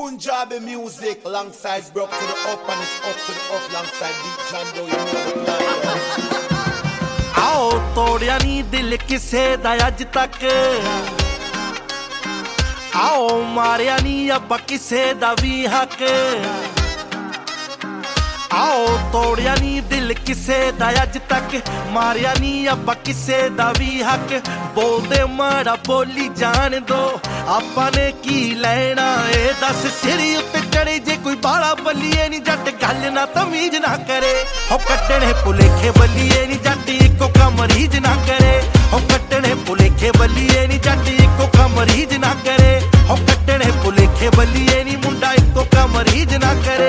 Punjabi music alongside Broke to the Up and it's Up to the Up alongside Deep John Doe, you know the plan. आओ तोड़िया नी दिल किसे दा अज तक आओ मारिया नी अब किसे दा भी हक आओ तोड़िया नी दिल किसे दा अज तक मारिया नी अब किसे दा भी हक बोलदे माड़ा बोली जान दो आपां ने की लेना ए दस सिरी उत्ते चढ़े जे कोई बाला बल्लीए नी जट गल ना तमीज ना करे हो कट्टने भुलेखे बल्लीए नी जट इको का मरीज ना करे हो कट्टने भुलेखे बल्लीए नी जट इको का मरीज ना करे हो कट्टने भुलेखे बल्लीए नी मुंडा इको का मरीज ना करे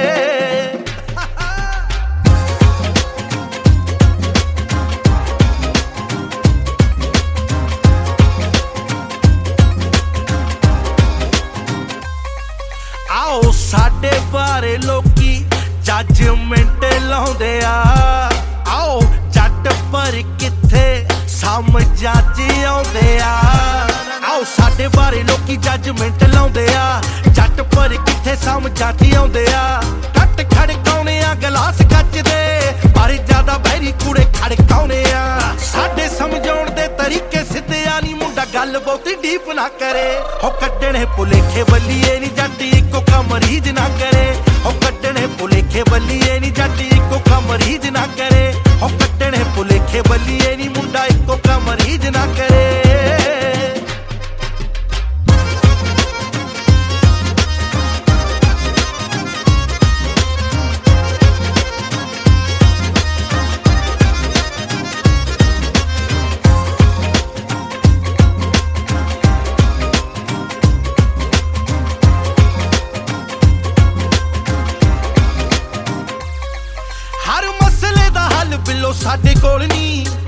आओ साडे बारे लोकी जजमेंट लाउंदे आओ जट पर किथे समझ आउंदे आओ साडे बारे लोकी जजमेंट लाउंदे जट पर किथे समझ आउंदे कट खड़काउने गलास कच दे पर ज्यादा बहरी कूड़े खड़काउने साडे समझाउण दे तरीके सिद्धे नी मुंडा गल बहुती डीप ना करे हो कट्टने भुलेखे बल्लीए नी जट इको का मरीज ना करे हो कट्टने भुलेखे बल्लीए नी जट इको का मरीज ना करे हो कट्टने भुलेखे बल्लीए नी मुंडा इको का मरीज ना करे हर मसले दा हल बिलो साडे कोल नी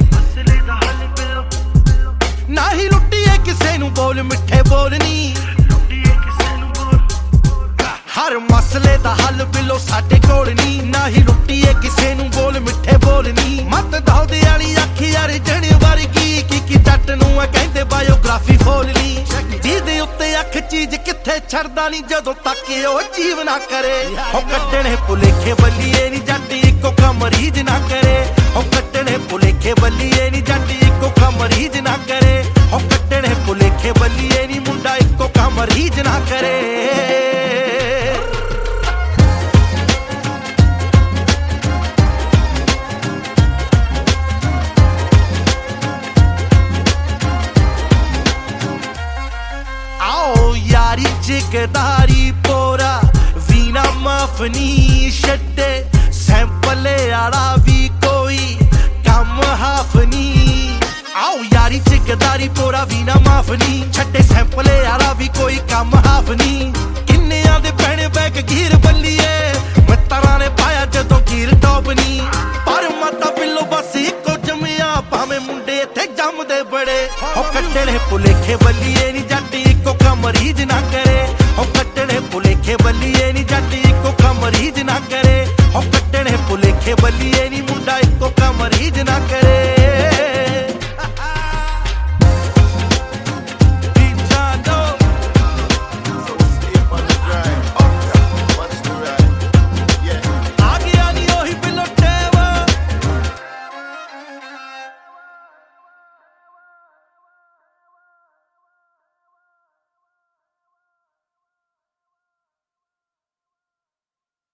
ना ही लुट्टीए किसे नू बोल मिठे बोल नी हर मसले दा हल बिलो साडे कोल नी ना ही लुट्टीए किसे नू बोल मिठे बोल नी मत दौदे वाली अखी यार जण वर्गी की जट नू कहंदे बायोग्राफी फोल नी जीदे उत्ते अख चीज किथे छड़दा नी जदों तक ओ जीव ना करे हो कट्टने भुलेखे बल्लीए नी जट इको का मरीज ना करे हो कट्टने भुलेखे बल्लीए नी जट इको का मरीज ना करे हो कट्टने भुलेखे बल्लीए नी मुंडा इको का मरीज ना करे आओ यारी जिगदारी पोरा वीना माफ नी छड्डे सैंपले आला भी कोई कम हाफ नी आओ यारी जिगदारी पोरा वीना माफ नी छड्डे सैंपले आला भी कोई कम हाफ नी किन्नियां दे पैणे बैग गिर बल्लीए मित्तरां ने पाया जदों गिर टॉप नी पर माता पिल्लो बस इको जमिया भावें मुंडे इत्थे जमदे बड़े हो कट्टने भुलेखे बल्लीए नी जट इको का मरीज ना करे हो